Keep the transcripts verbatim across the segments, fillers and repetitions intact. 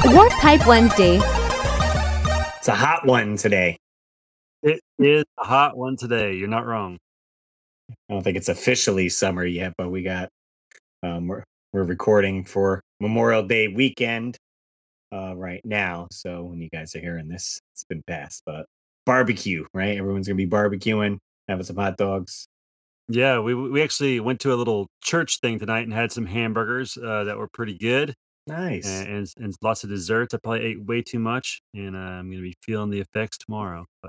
Warp Pipe Wednesday. It's a hot one today. It is a hot one today. You're not wrong. I don't think it's officially summer yet, but we got um we're we're recording for Memorial Day weekend uh right now. So when you guys are hearing this, it's been past, but barbecue, right? Everyone's gonna be barbecuing, having some hot dogs. Yeah, we we actually went to a little church thing tonight and had some hamburgers uh, that were pretty good, Nice. and, and and lots of desserts. I probably ate way too much, and uh, I'm gonna be feeling the effects tomorrow. But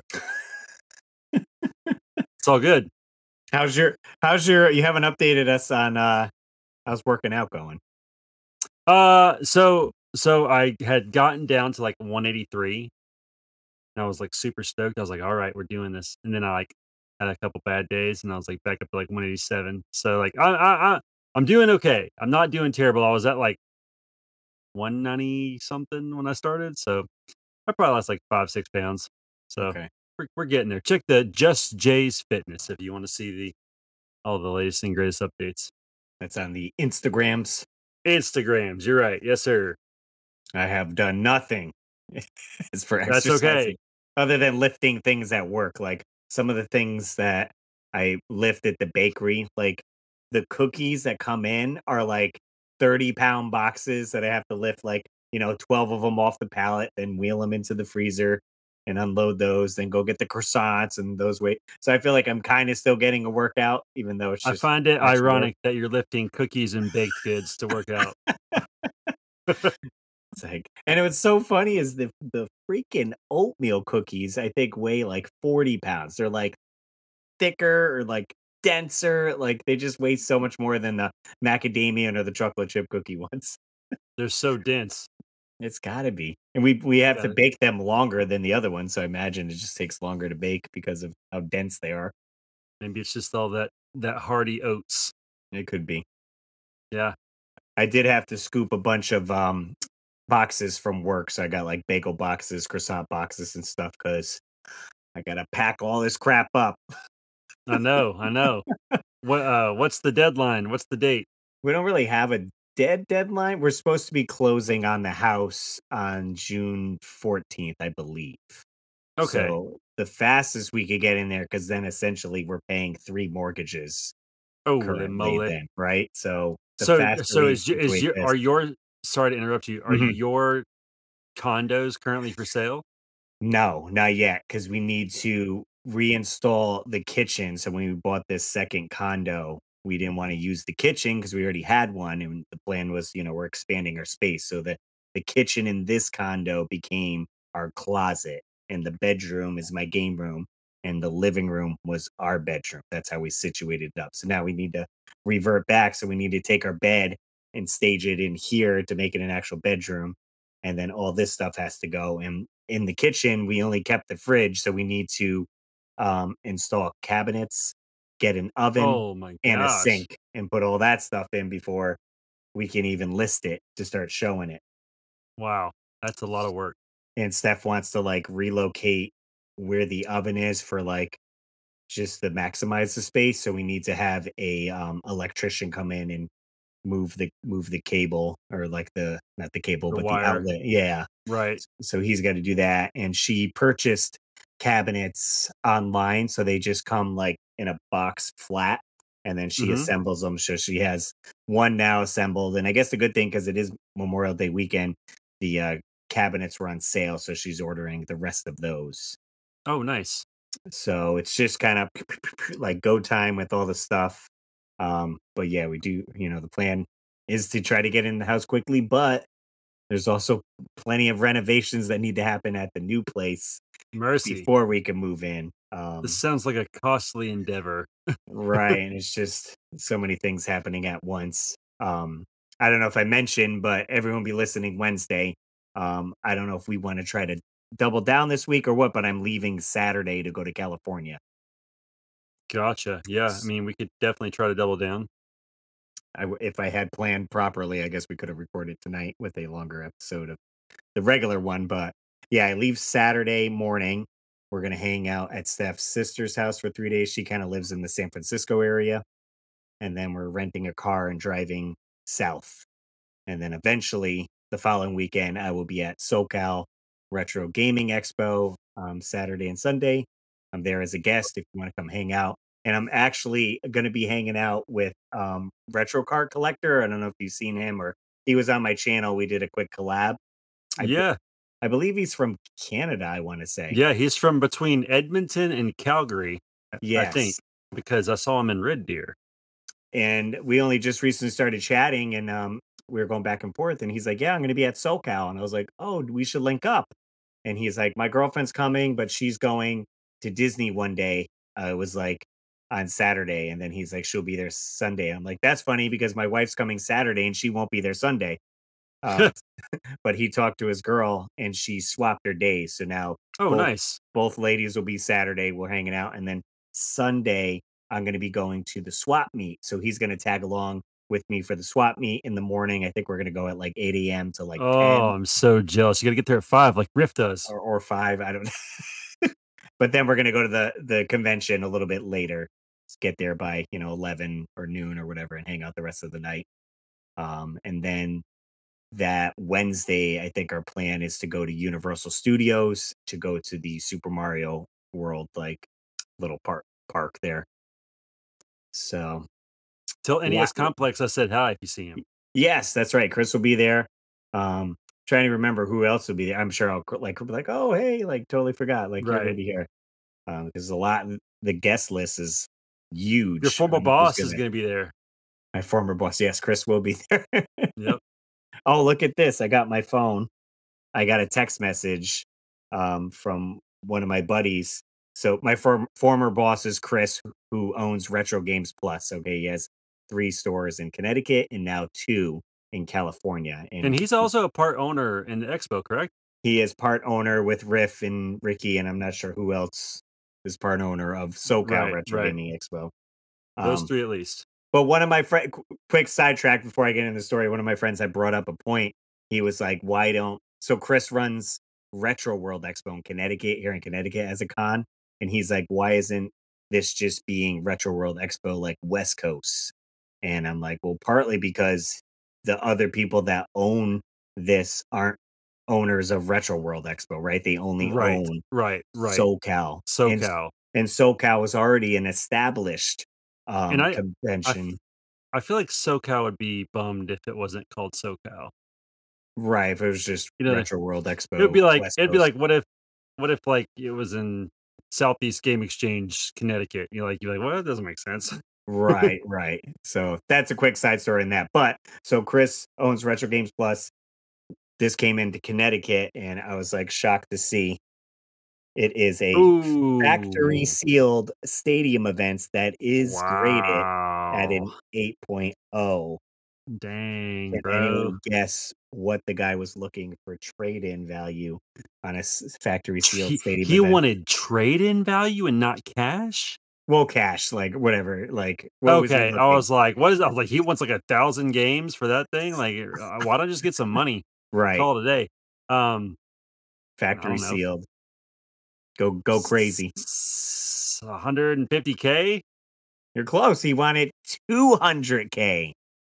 it's all good. How's your how's your you haven't updated us on uh how's working out going? Uh, so so I had gotten down to like one eighty-three, and I was like super stoked. I was like, all right, we're doing this. And then I like had a couple bad days, and I was like back up to like one eighty-seven. So like I I, I I'm doing okay. I'm not doing terrible. I was at like one ninety something when I started. So I probably lost like five, six pounds. So Okay. we're, we're getting there. Check the Just Jay's Fitness if you want to see the all the latest and greatest updates. That's on the Instagrams. Instagrams, you're right. Yes, sir. I have done nothing as for That's okay. exercising other than lifting things at work. Like some of the things that I lift at the bakery, like the cookies that come in are like thirty pound boxes that I have to lift, like, you know, twelve of them off the pallet, then wheel them into the freezer and unload those, then go get the croissants and those weight. So I feel like I'm kind of still getting a workout, even though it's I just find it actual work. ironic that you're lifting cookies and baked goods to work out. It's like, and it was so funny is the the freaking oatmeal cookies, I think, weigh like forty pounds. They're like thicker or like denser. Like they just weigh so much more than the macadamia or the chocolate chip cookie ones. They're so dense. It's gotta be. And we we have to Got it. bake them longer than the other ones. So I imagine it just takes longer to bake because of how dense they are. Maybe it's just all that that hearty oats. It could be. Yeah. I did have to scoop a bunch of um boxes from work. So I got like bagel boxes, croissant boxes, and stuff because I gotta pack all this crap up. I know, I know. What uh what's the deadline? What's the date? We don't really have a dead deadline. We're supposed to be closing on the house on June fourteenth, I believe. Okay. So the fastest we could get in there, because then essentially we're paying three mortgages Holy currently moly. then, right? So the So faster so we is your is situate your this. are your sorry to interrupt you. Are Mhm. your condos currently for sale? No, not yet, because we need to reinstall the kitchen. So when we bought this second condo, we didn't want to use the kitchen because we already had one, and the plan was, you know, we're expanding our space. So the the kitchen in this condo became our closet, and the bedroom is my game room, and the living room was our bedroom. That's how we situated it up. So now we need to revert back. So we need to take our bed and stage it in here to make it an actual bedroom, and then all this stuff has to go. And in the kitchen, we only kept the fridge, so we need to um, install cabinets, get an oven Oh my and a gosh. sink, and put all that stuff in before we can even list it to start showing it. Wow. That's a lot of work. And Steph wants to like relocate where the oven is for like just to maximize the space. So we need to have a um, electrician come in and move the move the cable, or like the not the cable, The but the wire. outlet. Yeah. Right. So he's got to do that. And she purchased cabinets online. So they just come like in a box flat, and then she Mhm. assembles them. So she has one now assembled. And I guess the good thing, because it is Memorial Day weekend, the uh, cabinets were on sale. So she's ordering the rest of those. Oh, nice. So it's just kind of like go time with all the stuff. Um, but yeah, we do, you know, the plan is to try to get in the house quickly, but there's also plenty of renovations that need to happen at the new place Mercy. before we can move in. This Um, sounds like a costly endeavor. right. And it's just so many things happening at once. Um, I don't know if I mentioned, but everyone will be listening Wednesday. Um, I don't know if we want to try to double down this week or what, but I'm leaving Saturday to go to California. Gotcha. Yeah. I S- mean, we could definitely try to double down. I w if I had planned properly, I guess we could have recorded tonight with a longer episode of the regular one. But yeah, I leave Saturday morning. We're gonna hang out at Steph's sister's house for three days. She kind of lives in the San Francisco area, and then we're renting a car and driving south. And then eventually the following weekend, I will be at SoCal Retro Gaming Expo, um, Saturday and Sunday. I'm there as a guest if you wanna come hang out, and I'm actually gonna be hanging out with, um, Retro Card Collector. I don't know if you've seen him or he was on my channel, we did a quick collab. I be Yeah. I believe he's from Canada, I wanna say. Yeah, he's from between Edmonton and Calgary, I I think, Yes. because I saw him in Red Deer. And we only just recently started chatting and, um, we were going back and forth, and he's like, "Yeah, I'm gonna be at SoCal," and I was like, "Oh, we should link up." And he's like, "My girlfriend's coming, but she's going to Disney one day." Uh, it was, like, on Saturday, and then he's like, "She'll be there Sunday." I'm like, "That's funny because my wife's coming Saturday and she won't be there Sunday." Um, but he talked to his girl and she swapped her days, so now Oh, both nice. both ladies will be Saturday, we're hanging out, and then Sunday, I'm gonna be going to the swap meet, so he's gonna tag along with me for the swap meet in the morning. I think we're gonna go at, like, eight AM to, like, Oh, ten I'm so jealous. You gotta get there at five like Riff does. or or five, I don't know. But then we're gonna go to the the convention a little bit later. Let's get there by, you know, eleven or noon or whatever and hang out the rest of the night. Um, and then that Wednesday, I think our plan is to go to Universal Studios to go to the Super Mario World, like, little park park there. So, Tell lot N E S Complex I said hi if you see him. Yes, that's right, Chris will be there. Um, trying to remember who else will be there. I'm sure I'll, like, be like, "Oh, hey, like, totally forgot, like, you're gonna Right. be here." Um, there's a lot the guest list is Your huge former on who's boss is gonna gonna be there. My former boss, yes, Chris will be there. Yep. Oh, look at this, I got my phone. I got a text message, um, from one of my buddies. So my form former boss is Chris, who owns Retro Games Plus, okay? He has three stores in Connecticut and now two in California, And and he's also a part owner in the expo, correct? he is part owner with Riff and Ricky, and I'm not sure who else is part owner of SoCal Right, Retro right. Gaming Expo. Those Um, three at least. but one of my friend qu quick sidetrack before I get into the story, one of my friends had brought up a point. He was like, "Why don't" so Chris runs Retro World Expo in Connecticut, here in Connecticut as a con, and he's like, "Why isn't this just being Retro World Expo, like, West Coast?" And I'm like, "Well, partly because the other people that own this aren't owners of Retro World Expo, right? They only Right, own right, right. SoCal, and s SoCal. and SoCal is already an established, And um, I I f convention. I feel like SoCal would be bummed if it wasn't called SoCal. Right, if it was just You know, Retro World it would Expo be like West it'd be Coast. like, what if what if, like, it was in Southeast Game Exchange, Connecticut? You're like you're like, "Well, that doesn't make sense." Right, right. So, that's a quick side story in that, but so Chris owns Retro Games Plus. This came into Connecticut, and I was, like, shocked to see it is a factory Ooh. sealed stadium events that is graded at Wow. an eight point oh. Dang, Can bro. anyone guess what the guy was looking for trade-in value on a s factory sealed He stadium he event? wanted trade-in value and not cash? Well, cash, like, whatever, like, what was he Okay, I looking was like, "What is" I was like, "He wants, like, a thousand games for that thing? Like, uh, why don't I just get some money? Right. Call it a day." Um, I Factory don't know. sealed. Go go crazy. S a hundred and fifty K? You're close, he wanted two hundred K.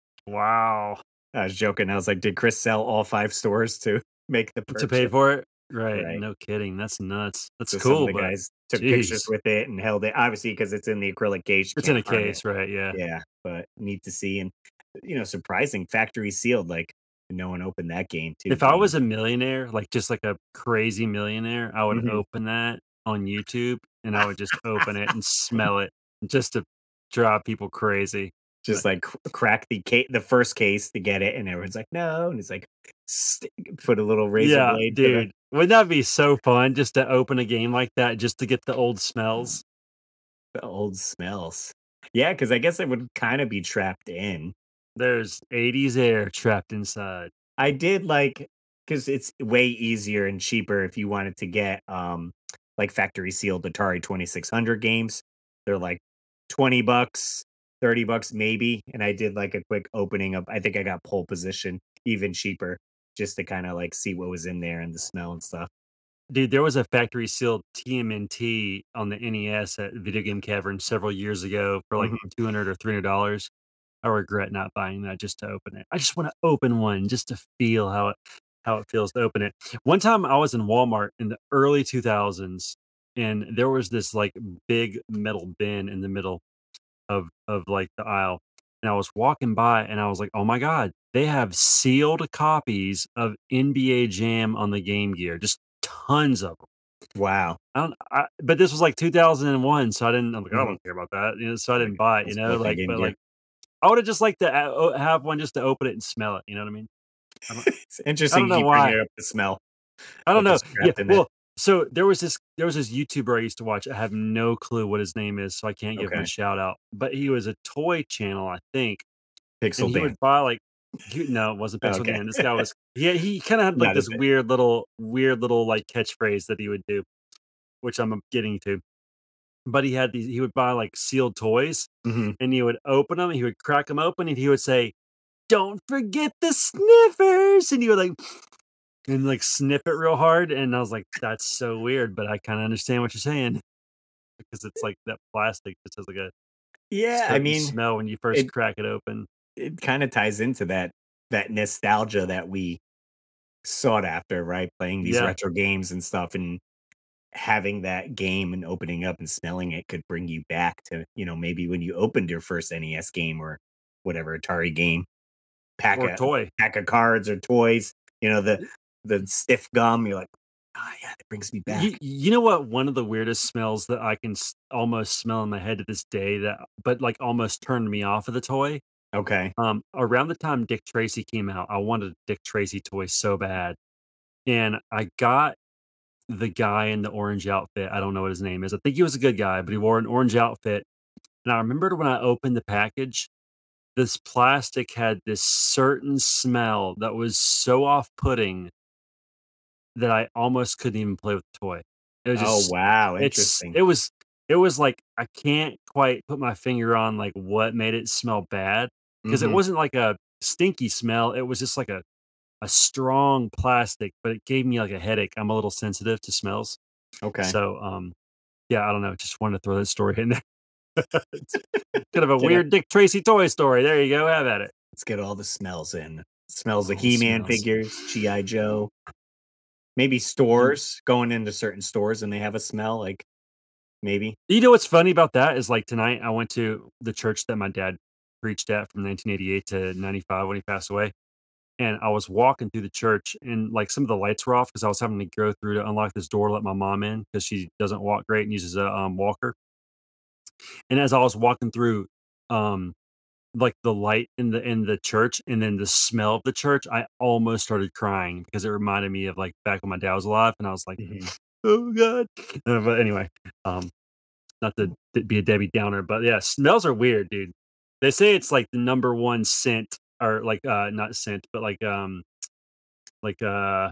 Wow. I was joking, I was like, "Did Chris sell all five stores to make the To pay purchase?" for it? Right, Right. no kidding, that's nuts. That's So some of cool, the but guys took pictures jeez. with it and held it, obviously, 'cause it's in the acrylic case, you It's in can't a harm it. case, right, yeah. Yeah, but neat to see, and, you know, surprising factory sealed, like, no one opened that game too, If I being was a millionaire, like, just like a crazy millionaire, I would Mhm. open that on YouTube, and I would just open it and smell it just to drive people crazy, but Just, like, cr crack the ca the first case to get it, and everyone's like, "No," and it's like, st put a little razor Yeah, blade to the dude. Wouldn't that be so fun just to open a game like that just to get the old smells? the old smells. Yeah, 'cause I guess it would kinda be trapped in. There's eighties air trapped inside. I did like 'cause it's way easier and cheaper if you wanted to get, um, like, factory sealed Atari twenty-six hundred games. They're, like, twenty bucks, thirty bucks maybe, and I did, like, a quick opening of I think I got Pole Position, even cheaper, just to kinda, like, see what was in there and the smell and stuff. Dude, there was a factory sealed T M N T on the N E S at Video Game Cavern several years ago for, like, Mhm. two hundred or three hundred dollars. I regret not buying that just to open it. I just wanna open one just to feel how it how it feels to open it. One time I was in Walmart in the early two thousands, and there was this, like, big metal bin in the middle of of, like, the aisle, and I was walking by and I was like, "Oh my god, they have sealed copies of N B A Jam on the Game Gear," just tons of 'em. Wow. I don't I but this was, like, two thousand one, so I didn't I'm like, "I Mhm. don't care about that," you know, so I Like, didn't buy it, I you still know, got that like, Game but, Gear. like, I would've just liked to a o have one just to open it and smell it, you know what I mean? I don't It's I interesting don't you know keep why. bringing up the smell I don't of the know. Yeah, scrapped in there. well, so there was this there was this YouTuber I used to watch, I have no clue what his name is, so I can't give him a Okay. shout out, but he was a toy channel, I think, and Pixel he Dan. would buy, like he no, it wasn't Pixel Okay. Dan, this guy was yeah, he kinda had, like, Not a this bit. weird little weird little, like, catchphrase that he would do, which I'm, um, getting to. But he had these he would buy, like, sealed toys, Mhm. and he would open 'em, he would crack 'em open, and he would say, "Don't forget the sniffers," and he would, like and, like, sniff it real hard, and I was like, "That's so weird, but I kinda understand what you're saying." Because it's like that plastic just has, like, a Yeah, I certain mean, smell when you first it crack it open. it kinda ties into that that nostalgia that we sought after, right? Playing these Yeah. retro games and stuff, and having that game and opening up and smelling it could bring you back to, you know, maybe when you opened your first N E S game or whatever Atari game, pack Or a toy. pack of cards or toys, you know, the the stiff gum, you're like, "Ah, yeah, that brings me You back." you know what one of the weirdest smells that I can s almost smell in my head to this day that but, like, almost turned me off of the toy? Okay. Um, around the time Dick Tracy came out, I wanted a Dick Tracy toy so bad, and I got the guy in the orange outfit, I don't know what his name is, I think he was a good guy, but he wore an orange outfit, and I remembered when I opened the package, this plastic had this certain smell that was so off-putting that I almost couldn't even play with the toy. It was Oh, just wow, it's interesting. it was it was like, I can't quite put my finger on, like, what made it smell bad, 'cause it Mhm. wasn't like a stinky smell, it was just like a a strong plastic, but it gave me, like, a headache, I'm a little sensitive to smells. Okay. So, um, yeah, I don't know, just wanted to throw that story in there. It's kind of a Get it weird Dick Tracy toy story, there you go, have at it. Let's get all the smells in. Smells of All the He-Man smells. figures, G.I. Joe. Maybe And stores, going into certain stores and they have a smell, like, maybe. You know what's funny about that is, like, tonight, I went to the church that my dad preached at from nineteen eighty-eight to ninety-five when he passed away, and I was walking through the church, and, like, some of the lights were off 'cause I was having to go through to unlock this door to let my mom in 'cause she doesn't walk great and uses a, um, walker. And as I was walking through, um, like, the light in the in the church and then the smell of the church, I almost started crying because it reminded me of, like, back when my dad was alive, and I was like, Mhm. "Oh god." Uh, but anyway, um, not to to be a Debbie Downer, but yeah, smells are weird, dude. They say it's, like, the number one scent or, like, uh, not scent, but, like, um, like, uh,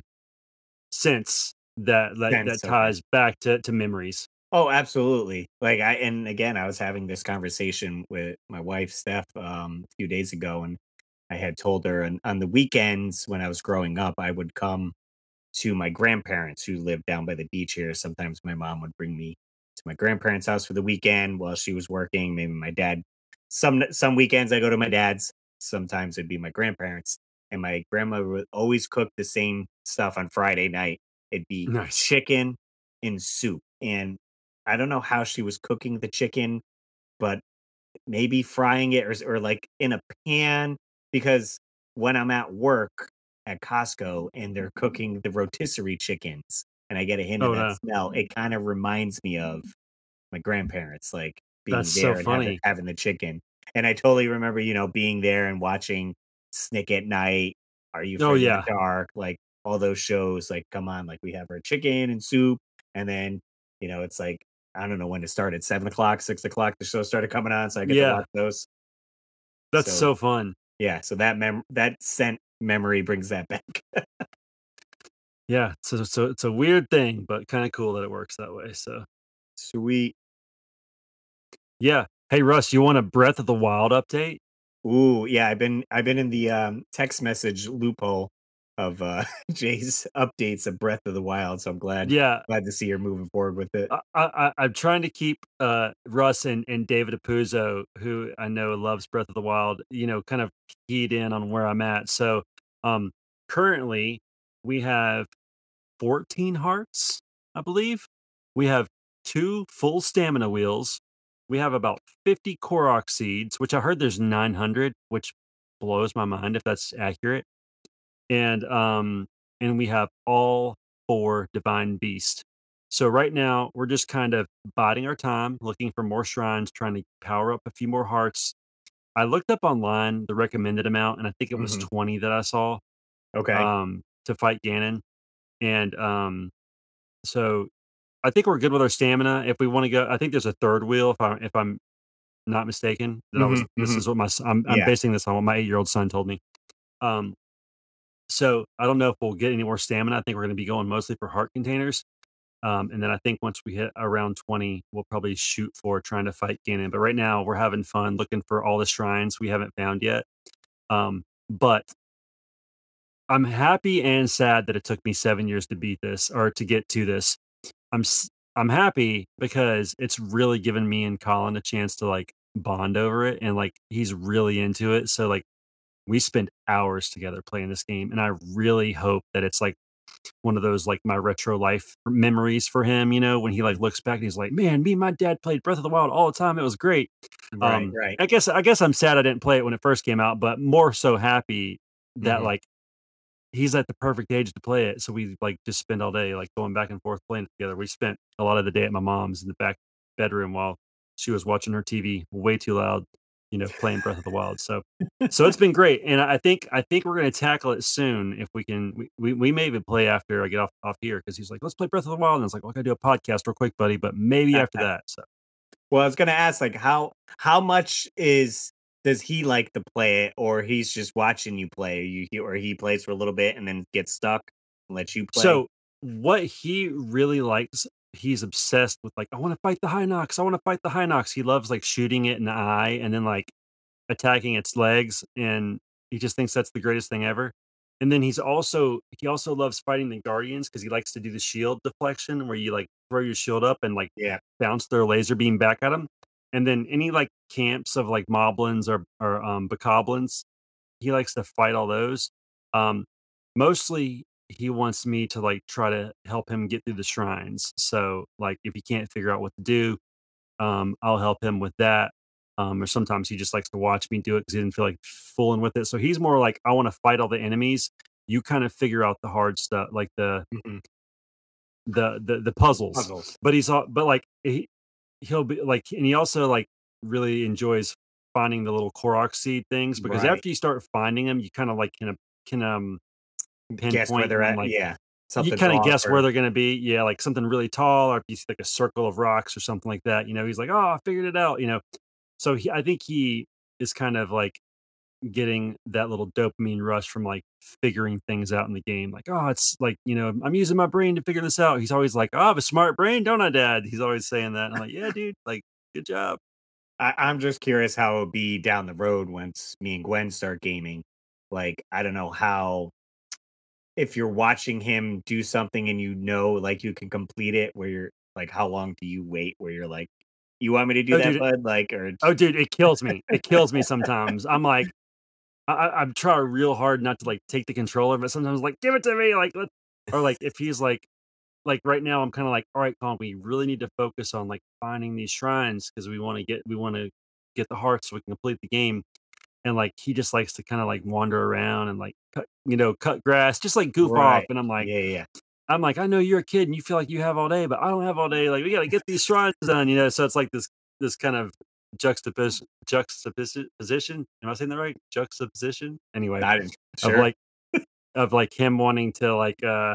sense that like, that Sense, okay. ties back to to memories. Oh, absolutely. Like, I and again, I was having this conversation with my wife, Steph, um, a few days ago, and I had told her on on the weekends when I was growing up, I would come to my grandparents who lived down by the beach here. Sometimes my mom would bring me to my grandparents' house for the weekend while she was working. Maybe my dad some some weekends I go to my dad's, sometimes it'd be my grandparents, and my grandma would always cook the same stuff on Friday night. It'd be Nice. chicken and soup, and I don't know how she was cooking the chicken, but maybe frying it or s or, like, in a pan, because when I'm at work at Costco and they're cooking the rotisserie chickens and I get a hint of Oh, that no. smell, it kinda reminds me of my grandparents, like, That's being so there and having funny. having the chicken. And I totally remember, you know, being there and watching Snick at Night, Are You Oh, Afraid of the yeah. Dark? Like, all those shows, like, come on, like, we have our chicken and soup, and then, you know, it's like, I don't know when it started, seven o'clock, six o'clock, the show started coming on, so I get to Yeah. watch those. That's So, so fun. yeah, so that mem that scent memory brings that back. Yeah, so so it's a weird thing, but kinda cool that it works that way, so Sweet. Yeah. Hey, Russ, you want a Breath of the Wild update? Ooh, yeah, I've been I've been in the, um, text message loophole of, uh, Jay's updates of Breath of the Wild, so I'm glad Yeah. glad to see you're moving forward with it. I I I I'm trying to keep, uh, Russ and and David Apuzzo, who I know loves Breath of the Wild, you know, kind of keyed in on where I'm at. So, um, currently, we have fourteen hearts, I believe. We have two full stamina wheels. We have about fifty Korok seeds, which I heard there's nine hundred, which blows my mind if that's accurate. And, um, and we have all four divine beasts. So right now, we're just kind of biding our time, looking for more shrines, trying to power up a few more hearts. I looked up online the recommended amount, and I think it was Mhm. twenty that I saw, Okay. um, to fight Ganon. And, um, so I think we're good with our stamina. If we wanna go I think there's a third wheel if I if I'm not mistaken, that I was Mhm, this mhm. is what my s I'm I'm Yeah. basing this on what my eight-year-old son told me. Um, so I don't know if we'll get any more stamina. I think we're gonna be going mostly for heart containers. Um, and then I think once we hit around twenty, we'll probably shoot for trying to fight Ganon. But right now, we're having fun looking for all the shrines we haven't found yet. Um, but I'm happy and sad that it took me seven years to beat this or to get to this. I'm s I'm happy because it's really given me and Colin a chance to, like, bond over it, and, like, he's really into it, so, like, we spend hours together playing this game, and I really hope that it's, like, one of those, like, my retro life memories for him, you know, when he, like, looks back and he's like, "Man, me and my dad played Breath of the Wild all the time, it was great." Right, Um, right. I guess I guess I'm sad I didn't play it when it first came out, but more so happy that, Mhm. like, he's at the perfect age to play it, so we, like, just spend all day, like, going back and forth playing it together. We spent a lot of the day at my mom's in the back bedroom while she was watching her T V way too loud, you know, playing Breath of the Wild, so so it's been great, and I think I think we're gonna tackle it soon if we can we we we may even play after I get off off here because he's like, "Let's play Breath of the Wild," and I was like, "Well, I gotta do a podcast real quick, buddy, but maybe after that," so Well, I was gonna ask, like, how how much is does he like to play it, or he's just watching you play? You he or he plays for a little bit and then gets stuck and lets you play? So, what he really likes, he's obsessed with, like, "I wanna fight the Hinox, I wanna fight the Hinox." He loves, like, shooting it in the eye and then, like, attacking its legs, and he just thinks that's the greatest thing ever. And then he's also he also loves fighting the Guardians because he likes to do the shield deflection where you, like, throw your shield up and, like, Yeah. bounce their laser beam back at him. And then any, like, camps of, like, moblins or or, um, bokoblins, he likes to fight all those. Um, mostly, he wants me to, like, try to help him get through the shrines. So, like, if he can't figure out what to do, um, I'll help him with that. Um, or sometimes he just likes to watch me do it because he didn't feel like fooling with it. So he's more like, I want to fight all the enemies. You kind of figure out the hard stuff, like the Mhm. the the the puzzles. Puzzles. But he's all, but like he he'll be like, and he also like really enjoys finding the little Korok seed things because Right. after you start finding them, you kind of like can can um Guess where pinpoint they're when at. like Yeah. you Something's kinda off guess where or they're gonna be. Yeah, like something really tall, or if you see like a circle of rocks or something like that, you know, he's like, "Oh, I figured it out," you know? So he I think he is kind of like getting that little dopamine rush from, like, figuring things out in the game. Like, "Oh, it's like, you know, I'm using my brain to figure this out." He's always like, "Oh, I have a smart brain, don't I, dad?" He's always saying that. I'm like, "Yeah, dude, like, good job." I I'm just curious how it'll be down the road once me and Gwen start gaming. Like, I don't know how if you're watching him do something and you know, like, you can complete it where you're like, how long do you wait where you're like, "You want me to do Oh, that, dude bud?" Like, or oh, dude, it kills me. It kills me sometimes. I'm like I I I'm trying real hard not to, like, take the controller, but sometimes, like, "Give it to me," like, let or, like, if he's like like, right now, I'm kinda like, "Alright, Colin, we really need to focus on, like, finding these shrines because we wanna get we wanna get the hearts so we can complete the game," and, like, he just likes to kinda, like, wander around and, like, cut you know, cut grass, just, like, goof off, Right. and I'm like Yeah, yeah, yeah. I'm like, "I know you're a kid and you feel like you have all day, but I don't have all day, like, we gotta get these shrines done," you know? So it's like this this kind of juxtapos juxtaposi position? Am I saying that right? Juxtaposition? Anyway, I didn't of, sure. like of, like, him wanting to, like, uh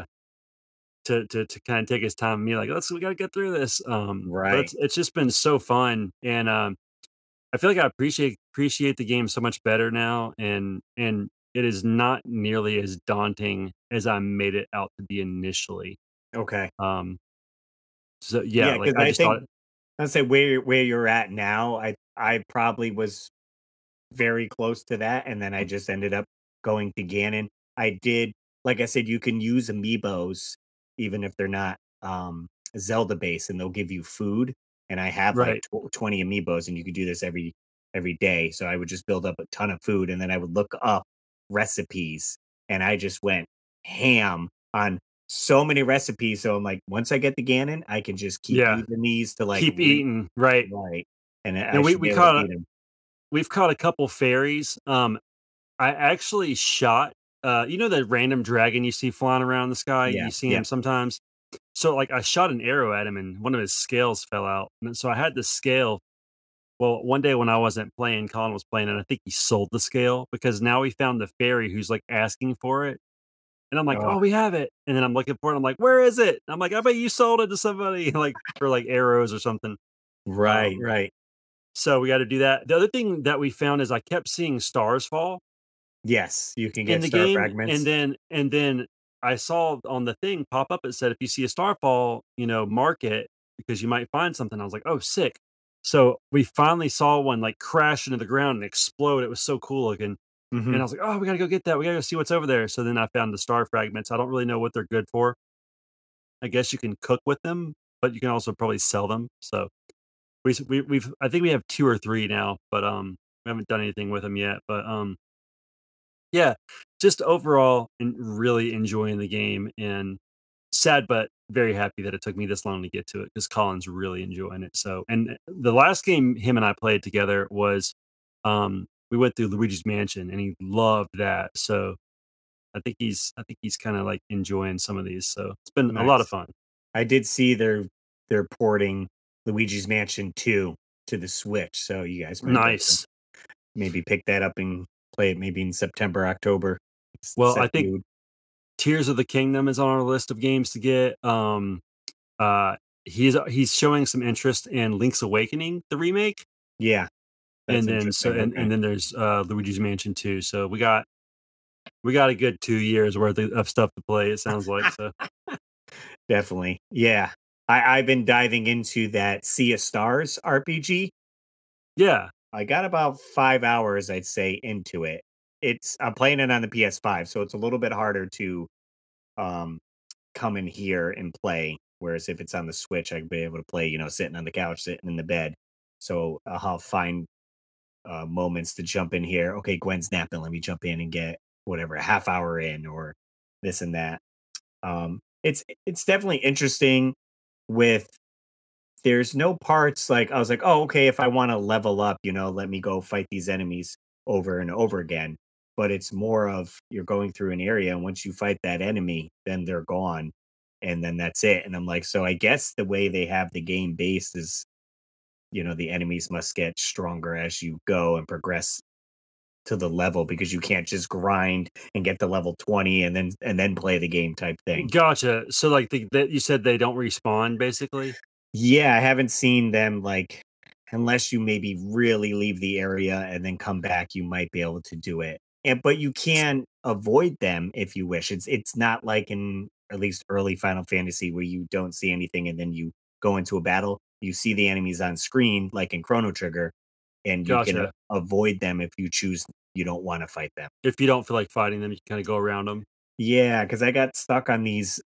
to to to kinda take his time and me like, "Let's we gotta get through this," um, but Right. it's it's just been so fun, and, um, I feel like I appreciate appreciate the game so much better now, and and it is not nearly as daunting as I made it out to be initially, Okay. um, so, yeah, Yeah, like, because I I just think thought I'd say where where you're at now, I I probably was very close to that, and then I just ended up going to Ganon. I did like I said, you can use amiibos even if they're not, um, Zelda based, and they'll give you food, and I have, like, Right. tw twenty amiibos, and you could do this every every day, so I would just build up a ton of food, and then I would look up recipes, and I just went ham on so many recipes, so I'm like, "Once I get the Ganon, I can just keep Yeah. using these to, like, Keep re" eating, right. Right, and I Yeah, I we should we be able to caught a beat him. we've caught a couple fairies, um, I actually shot, uh, you know, that random dragon you see flying around the sky? Yeah, You see yeah. him sometimes? So, like, I shot an arrow at him, and one of his scales fell out, and so I had the scale. Well, one day when I wasn't playing, Colin was playing, and I think he sold the scale because now we found the fairy who's, like, asking for it, and I'm like, Oh, "Oh, we have it," and then I'm looking for it, I'm like, "Where is it?" And I'm like, "I bet you sold it to somebody," like, for, like, arrows or something. right, Um, right. so we gotta do that. The other thing that we found is I kept seeing stars fall Yes, you can in get the star game, and fragments. then and then I saw on the thing pop up, it said, "If you see a star fall, you know, mark it because you might find something." I was like, "Oh, sick." So, we finally saw one, like, crash into the ground and explode, it was so cool looking, and Mhm. I was like, "Oh, we gotta go get that, we gotta go see what's over there." So then I found the star fragments, I don't really know what they're good for. I guess you can cook with them, but you can also probably sell them, so we s we we've I think we have two or three now, but, um, we haven't done anything with them yet, but, um yeah, just overall and really enjoying the game and sad, but very happy that it took me this long to get to it because Colin's really enjoying it. So, and uh, the last game him and I played together was, um, we went through Luigi's Mansion and he loved that. So I think he's, I think he's kind of like enjoying some of these. So it's been a lot of Nice. fun. I did see they're they're porting Luigi's Mansion two to the Switch, so you guys might be able to Nice. maybe pick that up and play it maybe in September, October. S Well, set I the think mood. Tears of the Kingdom is on our list of games to get. Um, uh, he's he's showing some interest in Link's Awakening, the remake. Yeah, that's And then so interesting, and okay. and then there's, uh, Luigi's Mansion two, so we got we got a good two years worth of of stuff to play, it sounds like, so Definitely. Yeah. I I've been diving into that Sea of Stars R P G. yeah, I got about five hours, I'd say, into it. It's I'm playing it on the P S five, so it's a little bit harder to, um, come in here and play, whereas if it's on the Switch, I'd be able to play, you know, sitting on the couch, sitting in the bed. So, uh, I'll find, uh, moments to jump in here. "Okay, Gwen's napping, let me jump in and get whatever, a half hour in," or this and that. Um, it's it's definitely interesting with there's no parts like I was like, "Oh, okay, if I wanna level up, you know, let me go fight these enemies over and over again." But it's more of you're going through an area, and once you fight that enemy, then they're gone, and then that's it, and I'm like, so I guess the way they have the game based is, you know, the enemies must get stronger as you go and progress to the level because you can't just grind and get to level twenty and then and then play the game type thing. gotcha, so, like, the that you said they don't respawn, basically? Yeah, I haven't seen them, like unless you maybe really leave the area and then come back, you might be able to do it. And but you can avoid them if you wish. It's it's not like in at least early Final Fantasy where you don't see anything and then you go into a battle. You see the enemies on screen like in Chrono Trigger, and you can Gotcha. a avoid them if you choose you don't wanna fight them. If you don't feel like fighting them, you can kinda go around them. Yeah, because I got stuck on these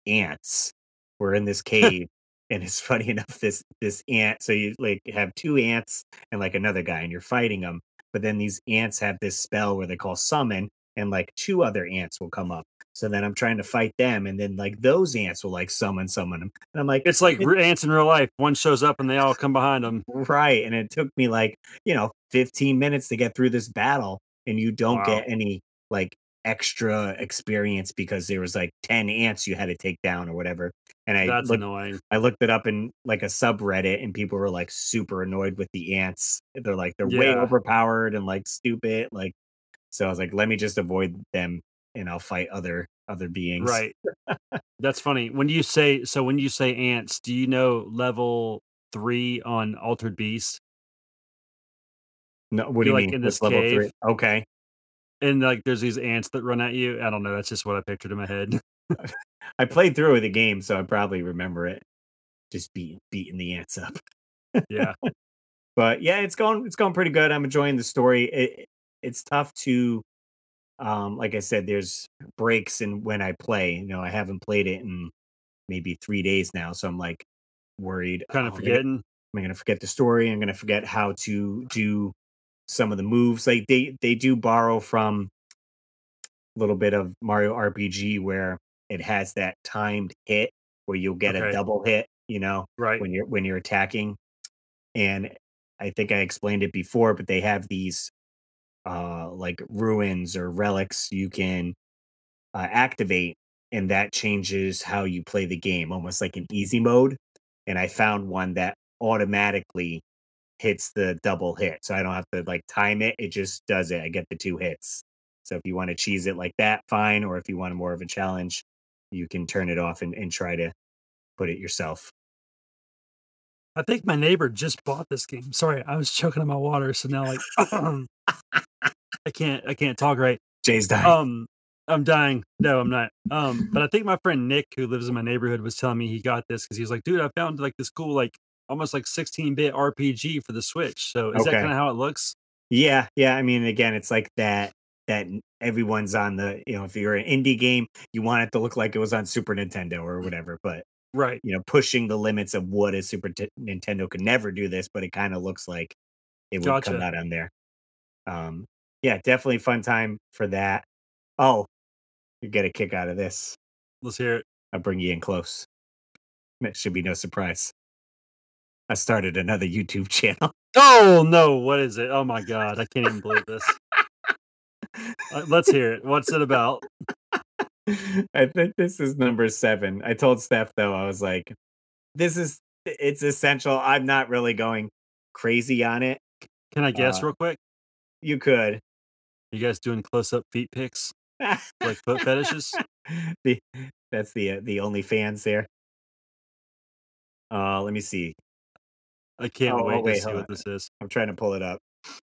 ants. We're in this cave, and it's funny enough, this this ant so you, like, have two ants and, like, another guy, and you're fighting them. But then these ants have this spell where they call summon, and, like, two other ants will come up. So then I'm trying to fight them, and then, like, those ants will, like, summon summon them, and I'm like, It's like "It" r ants in real life, one shows up and they all come behind them. Right, and it took me, like, you know, fifteen minutes to get through this battle, and you don't Wow, get any, like, extra experience because there was, like, ten ants you had to take down or whatever, and I that's looked annoying. I looked it up in, like, a subreddit, and people were, like, super annoyed with the ants. They're like, "They're way Yeah, overpowered and, like, stupid," like so I was like, "Let me just avoid them, and I'll fight other other beings." right. That's funny. When you say so when you say ants, do you know level three on Altered Beast? No, what do You're, you like, mean? in this What's level three? cave, Okay. and, like, there's these ants that run at you. I don't know, that's just what I pictured in my head. I played through the game, so I probably remember it. Just beating beating the ants up. Yeah. But yeah, it's going it's going pretty good. I'm enjoying the story. It it's tough to um, like I said, there's breaks in when I play. You know, I haven't played it in maybe three days now, so I'm, like, worried, Kinda "Oh, am I gonna forgetting? am I gonna forget the story? I'm gonna forget how to do some of the moves." Like, they they do borrow from a little bit of Mario R P G where it has that timed hit where you'll get a Okay. double hit, you know, Right. when you're when you're attacking, and I think I explained it before, but they have these, uh, like, ruins or relics you can, uh, activate, and that changes how you play the game, almost like an easy mode, and I found one that automatically hits the double hit, so I don't have to, like, time it, it just does it, I get the two hits. So if you wanna cheese it like that, fine, or if you want more of a challenge, you can turn it off and and try to put it yourself. I think my neighbor just bought this game. Sorry, I was choking on my water, so now, like, I can't I can't talk right. Jay's dying. Um, I'm dying. No, I'm not. Um, but I think my friend Nick, who lives in my neighborhood, was telling me he got this because he was like, "Dude, I found, like, this cool, like, almost like sixteen-bit R P G for the Switch." So, is that Okay. kinda how it looks? Yeah, yeah, I mean, again, it's like that that n everyone's on the you know, if you're an indie game, you want it to look like it was on Super Nintendo or whatever, but, Right. you know, pushing the limits of what a Super T Nintendo could never do this, but it kinda looks like it would come Gotcha. out on there. Um, yeah, definitely fun time for that. Oh, you get a kick out of this. Let's hear it. I'll bring you in close. It should be no surprise. I started another YouTube channel. Oh, no, what is it? Oh my god, I can't even believe this. Uh, let's hear it. What's it about? I think this is number seven. I told Steph, though, I was like, "This is I it's essential." I'm not really going crazy on it. Can I guess Uh, real quick? you could. You guys doing close-up feet pics? Like foot fetishes? The that's the, uh, the OnlyFans there. Uh, let me see. I can't Oh oh, wait to wait, see hold what on. this is. I'm trying to pull it up.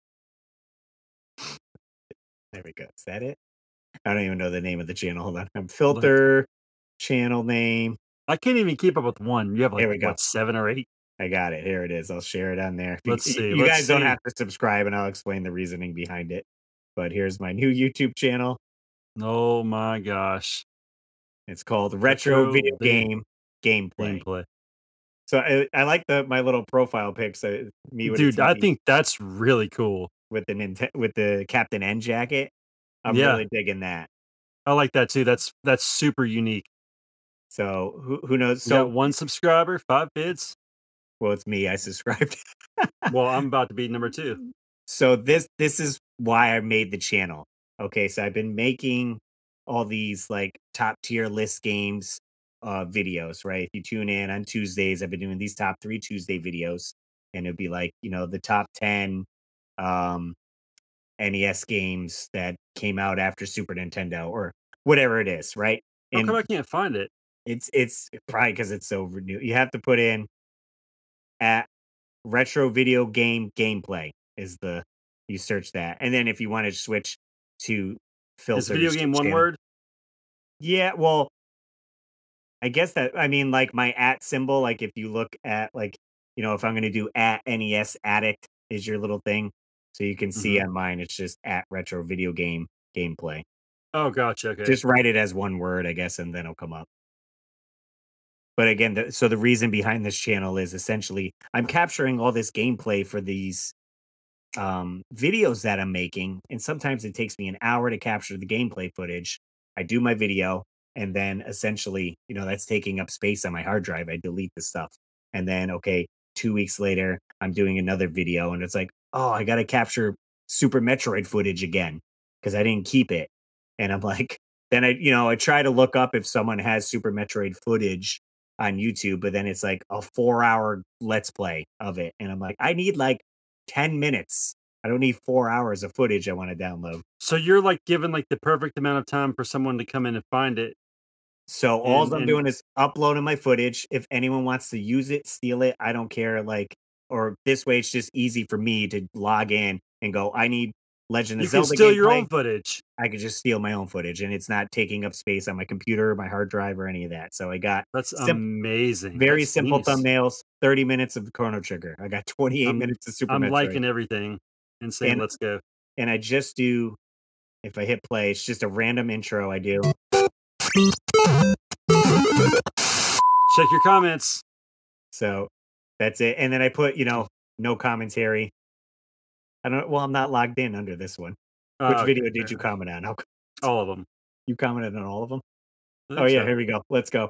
There we go. Is that it? I don't even know the name of the channel. Hold on. Um, Like filter, channel name. I can't even keep up with one. You have, like, Here we go. what, seven or eight? I got it. Here it is. I'll share it on there. If you Let's y see, you let's guys don't have see. to subscribe, and I'll explain the reasoning behind it. But here's my new YouTube channel. Oh my gosh. It's called Retro Retro Video video Game Gameplay. gameplay. So I I like the my little profile pics, uh, me with a Dude, I T V think that's really cool. with the Ninte with the Captain N jacket. I'm Yeah. really digging that. I like that too. That's that's super unique. So who who knows? We got So one subscriber, five bids. well, it's me. I subscribed. Well, I'm about to be number two. So this this is why I made the channel. Okay, so I've been making all these like top tier list games uh videos, right? If you tune in on Tuesdays, I've been doing these top three Tuesday videos, and it'd be like, you know, the top ten um N E S games that came out after Super Nintendo or whatever it is, right? How come And I can't find it? it's it's probably because it's so new. You have to put in at retro video game gameplay is the you search that. And then if you want to switch to Is video filters game one channel. word? Yeah, well, I guess that I mean like my at symbol, like if you look at like, you know, if I'm gonna do at N E S addict is your little thing. So you can see Mhm. on mine, it's just at retro video game gameplay. Oh, gotcha, okay. Just write it as one word, I guess, and then it'll come up. But again, the, so the reason behind this channel is essentially I'm capturing all this gameplay for these um, videos that I'm making, and sometimes it takes me an hour to capture the gameplay footage. I do my video, and then essentially, you know, that's taking up space on my hard drive. I delete the stuff, and then okay, two weeks later, I'm doing another video, and it's like, oh, I got to capture Super Metroid footage again because I didn't keep it, and I'm like, then I, you know, I try to look up if someone has Super Metroid footage on YouTube, but then it's like a four hour let's play of it, and I'm like, I need like ten minutes. I don't need four hours of footage I wanna download. So you're, like, given, like, the perfect amount of time for someone to come in and find it, So, alls and I'm and doing is uploading my footage. If anyone wants to use it, steal it, I don't care, like or this way, it's just easy for me to log in and go, "I need Legend of you can Zelda steal your gameplay." own footage. I could just steal my own footage, and it's not taking up space on my computer, my hard drive, or any of that. So, I got That's simple amazing. very That's simple genius. thumbnails, thirty minutes of Chrono Trigger. I got twenty-eight I'm minutes of Super I'm Metroid. liking everything and saying, And "Let's go." and I just do if I hit play, it's just a random intro I do. Check your comments. So that's it. And then I put, you know, no commentary. I don't well, I'm not logged in under this one. Which Uh, video okay, did fair you enough. comment on? I'll, All of them. you commented on all of them? I Oh think yeah, so. here we go. Let's go.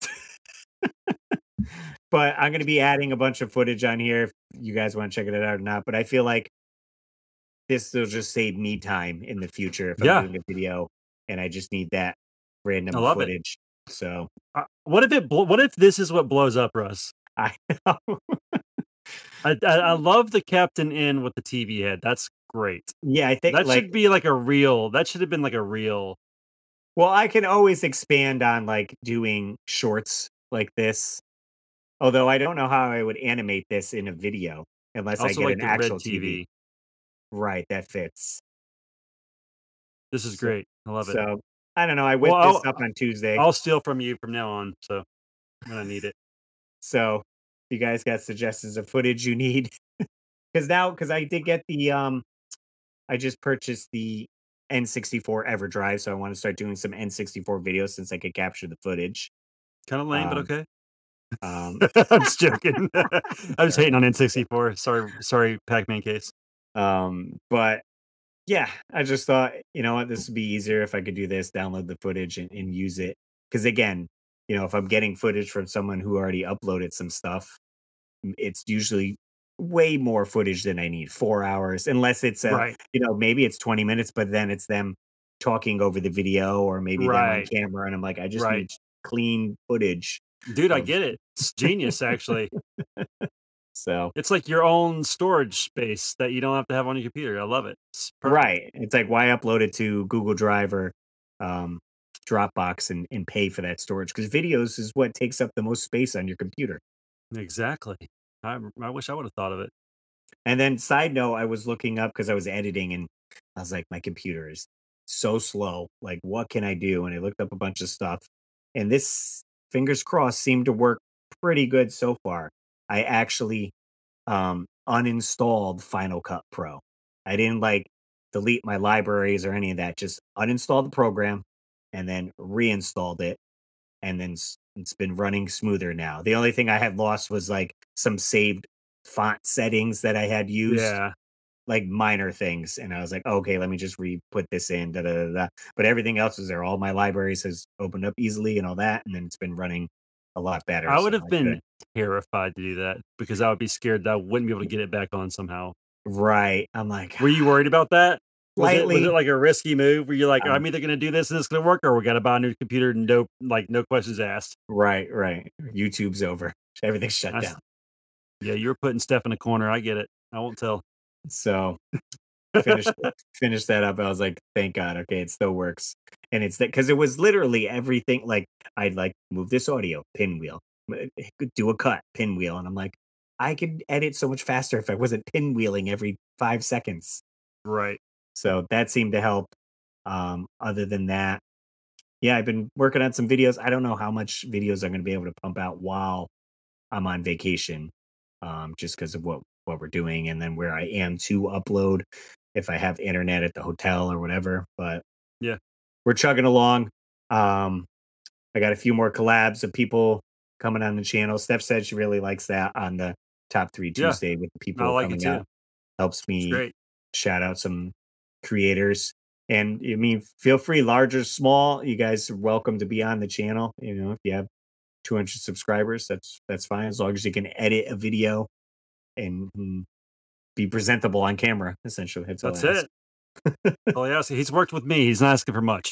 But I'm gonna be adding a bunch of footage on here if you guys want to check it out or not. But I feel like this will just save me time in the future if I'm Yeah. doing a video and I just need that I random love it. footage. So Uh, what if it? Blo- what if this is what blows up, Russ? I know. I, I I love the Captain in with the T V head. That's great. Yeah, I think That like should be like a real. That should have been like a real. well, I can always expand on like doing shorts like this. Although I don't know how I would animate this in a video unless I Also, get like an the red actual T T V. V. Right, that fits. This is So, great. I love it. so I don't know. I Well, whipped this I'll up on Tuesday. I'll steal from you from now on. So when I need it. So you guys got suggestions of footage you need? Because now, because I did get the um, I just purchased the N sixty-four EverDrive, so I want to start doing some N sixty-four videos since I could capture the footage. Kind of lame, but Um, okay. um, I'm just joking. I'm just hating on N sixty-four. Sorry, sorry, Pac-Man case. um, but yeah, I just thought, you know what, this would be easier if I could do this, download the footage and, and use it. Because again, you know, if I'm getting footage from someone who already uploaded some stuff, m- it's usually way more footage than I need. Four hours, unless it's a, Right, you know, maybe it's twenty minutes, but then it's them talking over the video or maybe them on right, camera, and I'm like, I just right. need clean footage Dude, I of get it. It's genius, actually. so. It's like your own storage space that you don't have to have on your computer. I love it. It's perfect. Right. It's like why upload it to Google Drive or um, Dropbox and, and pay for that storage? Because videos is what takes up the most space on your computer. Exactly. I I wish I would have thought of it. And then side note, I was looking up because I was editing and I was like, my computer is so slow. Like, what can I do? And I looked up a bunch of stuff. And this, fingers crossed, seemed to work pretty good so far. I actually um, uninstalled Final Cut Pro. I didn't like delete my libraries or any of that. Just uninstalled the program and then reinstalled it. And then s- it's been running smoother now. The only thing I had lost was like some saved font settings that I had used, Yeah. like minor things. And I was like, okay, let me just re put this in. Da, da, da, da. But everything else is there. All my libraries has opened up easily and all that. And then it's been running a lot better. I So would I'm have like, good. been terrified to do that because I would be scared that I wouldn't be able to get it back on somehow. Right. I'm like, Were you worried about that? Was it was it slightly. like a risky move where you're like, Um, I'm either gonna do this and it's gonna work, or we gotta buy a new computer and no like no questions asked. right, right. YouTube's over. Everything's shut I s down. Yeah, you were putting Steph in a corner. I get it. I won't tell. So finished finished that up. I was like, thank God. Okay, it still works. And it's that because it was literally everything. Like I'd like move this audio, pinwheel, m- eh, do a cut, pinwheel, and I'm like, I could edit so much faster if I wasn't pinwheeling every five seconds. Right. So that seemed to help. Um, other than that, yeah, I've been working on some videos. I don't know how much videos I'm going to be able to pump out while I'm on vacation, um, just because of what what we're doing, and then where I am to upload if I have internet at the hotel or whatever. But Yeah. we're chugging along. Um, I got a few more collabs of people coming on the channel. Steph said she really likes that on the top three Yeah. Tuesday with the I people like it coming out. too. Helps It's me great. shout out some creators. And I mean, feel free, large or small. You guys are welcome to be on the channel. You know, if you have two hundred subscribers, that's that's fine as long as you can edit a video and, and be presentable on camera. Essentially, that's all I That's ask. it. Oh yeah, so he's worked with me. He's not asking for much.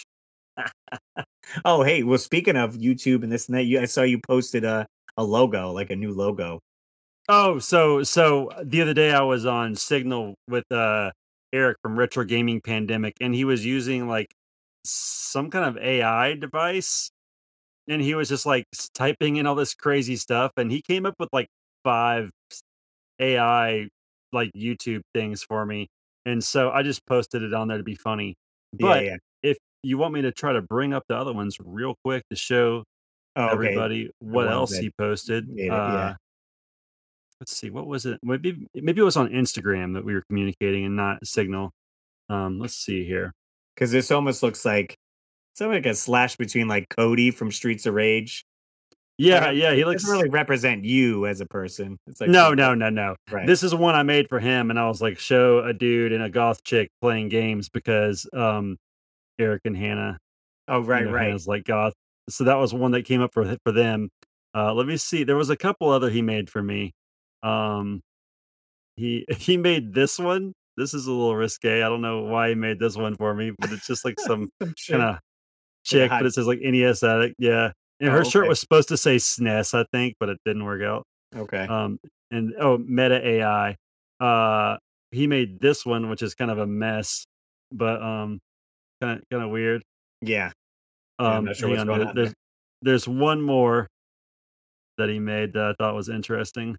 Oh, hey, well, speaking of YouTube and this and that, you I saw you posted a a logo, like a new logo. Oh, so so the other day I was on Signal with uh Eric from Retro Gaming Pandemic, and he was using like some kind of A I device, and he was just like s- typing in all this crazy stuff, and he came up with like five s- A I like YouTube things for me, and so I just posted it on there to be funny. Yeah, But yeah. if you want me to try to bring up the other ones real quick to show Oh, okay. everybody The what ones else that he posted, made it. Yeah. uh let's see, what was it? Maybe maybe it was on Instagram that we were communicating and not Signal. Um, let's see here. Because this almost looks like something like a slash between like Cody from Streets of Rage. Yeah, Like, yeah, it he doesn't looks. really represent you as a person. It's like No, some- no, no, no. right. This is one I made for him, and I was like, show a dude and a goth chick playing games because um, Eric and Hannah, Oh, you right, know, right. Hannah's like goth. So that was one that came up for for them. Uh, let me see. There was a couple other he made for me. Um, he he made this one. This is a little risque. I don't know why he made this one for me, but it's just like some Some chick. kind of Like a chick, hot- but it says like N E S addict. Yeah, and her Oh, shirt okay. was supposed to say S N E S, I think, but it didn't work out. Okay. Um, and oh, Meta A I. Uh, he made this one, which is kind of a mess, but um, kind of kind of weird. Yeah. Yeah, I'm Um, not sure hang what's on, going there- on there's there's one more that he made that I thought was interesting.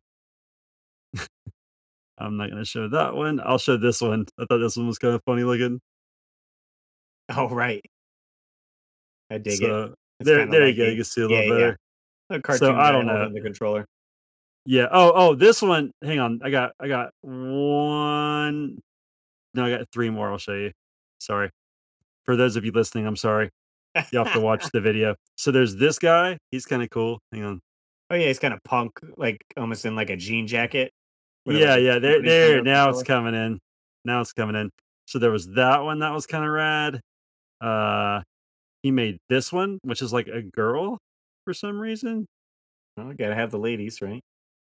I'm not going to show that one. I'll show this one. I thought this one was kind of funny looking. Oh, right. I dig it. So It's there, kinda there like you go. a- You can see a yeah, little yeah. better. A cartoon So I guy don't know. holding the controller. Yeah. Oh, oh, this one. Hang on. I got, I got one. No, I got three more. I'll show you. Sorry. For those of you listening, I'm sorry. You have to watch the video. So there's this guy. He's kind of cool. Hang on. Oh yeah, he's kind of punk, like almost in like a jean jacket. with, Yeah, like, a yeah. chip There, in his finger there. Now it's controller. coming in. Now it's coming in. So there was that one that was kind of rad. Uh, he made this one, which is like a girl for some reason. Well, gotta have the ladies, right?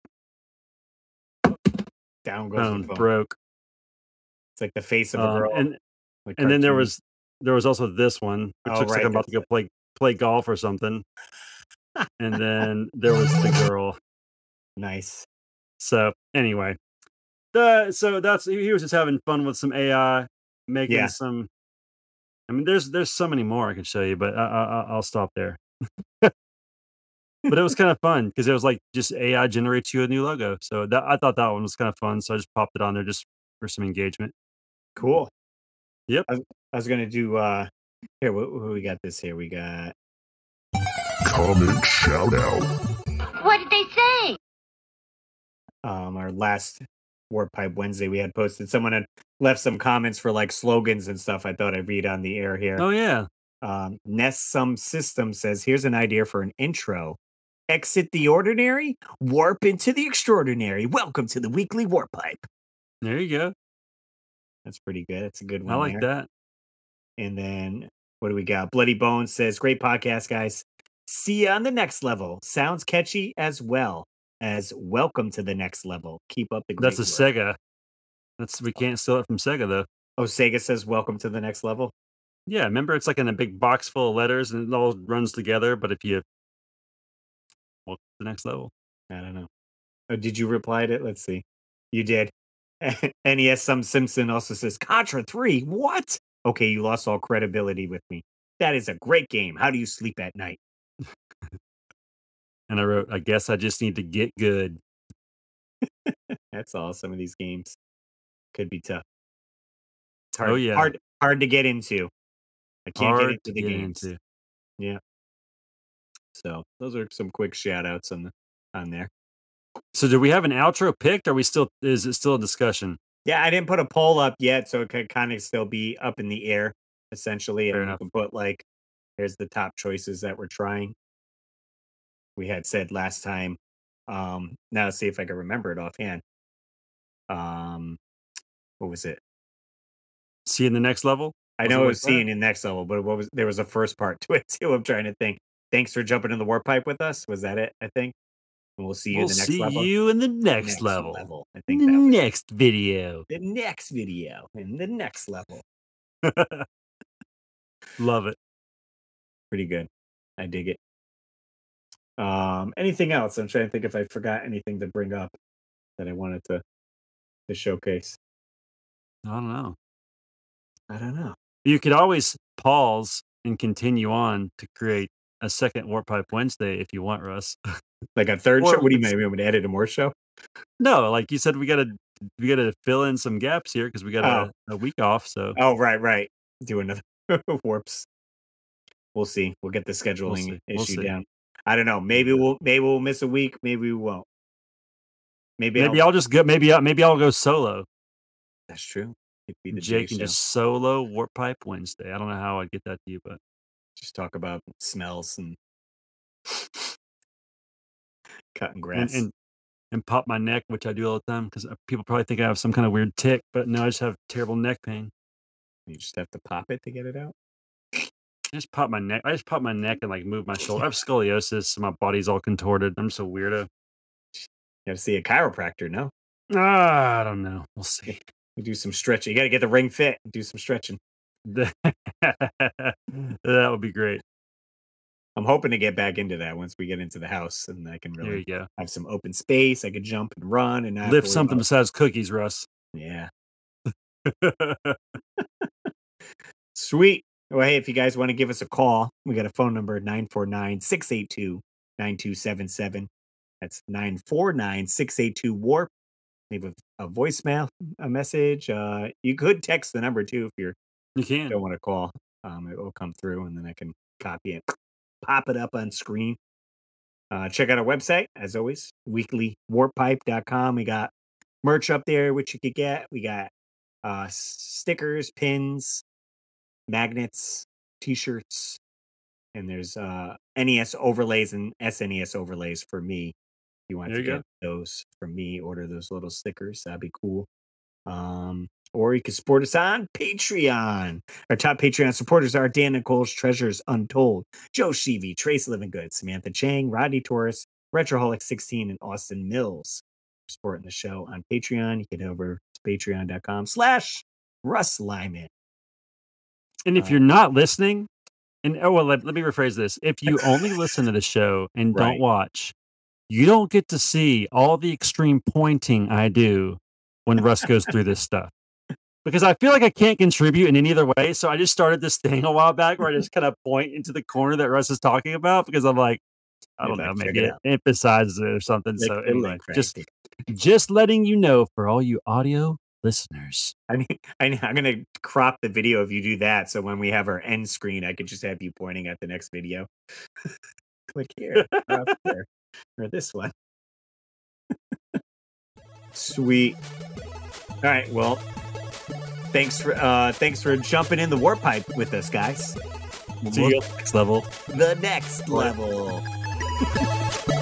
Down goes Phone the phone. broke. It's like the face of a Um, girl. and like and then there cartoon. was there was also this one, which Oh, looks like right, I'm about to there's go play play golf or something. And then there was the girl. nice. So anyway, the so that's he was just having fun with some A I, making Yeah. some. I mean, there's there's so many more I can show you, but I, I, I- I'll stop there. But it was kind of fun because it was like just A I generates you a new logo. So that I thought that one was kind of fun. So I just popped it on there just for some engagement. Cool. Yep. I was, I was gonna do uh here, what, what we got this here? We got Comment shout out. What did they say? um our last Warp Pipe Wednesday we had posted. Someone had left some comments for like slogans and stuff. I thought I'd read on the air here. Oh yeah. Um Nest Some System says, here's an idea for an intro. Exit the ordinary, warp into the extraordinary. Welcome to the weekly Warp Pipe. There you go. That's pretty good. That's a good one. I like there. that. And then what do we got? Bloody Bones says, great podcast, guys. See you on the next level. Sounds catchy as well as welcome to the next level. Keep up the great That's a work. Sega. That's we can't steal it from Sega though. Oh, Sega says welcome to the next level. Yeah, remember it's like in a big box full of letters and it all runs together. But if you well, the next level, I don't know. Oh, did you reply to it? Let's see. You did. N E S Some Simpson also says Contra three. What? Okay, you lost all credibility with me. That is a great game. How do you sleep at night? and I wrote, I guess I just need to get good. That's all. Some of these games could be tough. It's hard, Oh yeah, hard, hard to get into. I can't hard get into to the get games. into. Yeah. So those are some quick shout outs on the on there. So do we have an outro picked? Or are we still? Is it still a discussion? Yeah, I didn't put a poll up yet, so it could kind of still be up in the air, essentially. Fair And we enough. can put like, here's the top choices that we're trying. We had said last time. Um, now let's see if I can remember it offhand. Um, what was it? See you in the next level. I Was know it it like was that? seeing in next level, but what was there was a first part to it too. I'm trying to think. Thanks for jumping in the warp pipe with us. Was that it? I think. And we'll see you We'll in the next see level. you in the next, Next level. level. I In think the that was next video. the next video in the next level. Love it. Pretty good. I dig it. Um, anything else? I'm trying to think if I forgot anything to bring up that I wanted to to showcase. I don't know. I don't know. You could always pause and continue on to create a second Warp Pipe Wednesday if you want, Russ. Like a third Or show? What do you it's- mean? You want me to edit a more show? No, like you said, we gotta we gotta fill in some gaps here because we got a, a week off. So Oh, right, right. Do another warps. We'll see. We'll get the scheduling see. We'll issue see. down. I don't know. Maybe we'll maybe we'll miss a week. Maybe we won't. Maybe, maybe I'll, I'll just go. Maybe I maybe I'll go solo. that's true. It'd be the Jake Jay can show. just solo Warp Pipe Wednesday. I don't know how I'd get that to you, but Just talk about smells and cutting and grass. and and pop my neck, which I do all the time because people probably think I have some kind of weird tick, but no, I just have terrible neck pain. You just have to pop it to get it out. I just pop my neck. I just pop my neck and like move my shoulder. I have scoliosis, so my body's all contorted. I'm just a weirdo. You got to see a chiropractor, no? Ah, I don't know. We'll see. You do some stretching. You got to get the ring fit. Do some stretching. that would be great. I'm hoping to get back into that once we get into the house, and I can There really you go. have some open space. I could jump and run and not have to Lift worry something about- besides cookies, Russ. Yeah, sweet. Well, hey, if you guys want to give us a call, we got a phone number nine four nine, six eight two, nine two seven seven. That's nine four nine, six eight two, warp. Leave a, a voicemail, a message. Uh, you could text the number too if you're You can. don't want to call. Um, it will come through, and then I can copy it, pop it up on screen. Uh, check out our website, as always, weekly warp pipe dot com. We got merch up there, which you could get. We got uh, stickers, pins, magnets, t-shirts, and there's uh, N E S overlays and S N E S overlays for me. If you want There to you go. get those from me, order those little stickers. That'd be cool. Um, or you can support us on Patreon. Our top Patreon supporters are Dan Nicole's Treasures Untold, Joe Sheevy, Trace Living Good, Samantha Chang, Rodney Torres, Retroholic sixteen, and Austin Mills. For supporting the show on Patreon, you can head over to patreon.com slash Russ Lyman. And if Uh, you're not listening, and oh well, let, let me rephrase this: if you only listen to the show and Right. don't watch, you don't get to see all the extreme pointing I do when Russ goes through this stuff. Because I feel like I can't contribute in any other way, so I just started this thing a while back where I just kind of point into the corner that Russ is talking about because I'm like, I don't Maybe I know, can check maybe it it out. emphasizes it or something. Click so the anyway, link right just there. just letting you know for all you audio listeners. I mean, I, I'm going to crop the video if you do that. So when we have our end screen, I could just have you pointing at the next video. Click here, or up there, or this one. Sweet. All right. Well, thanks for uh thanks for jumping in the warp pipe with us, guys. See you next level. The next level.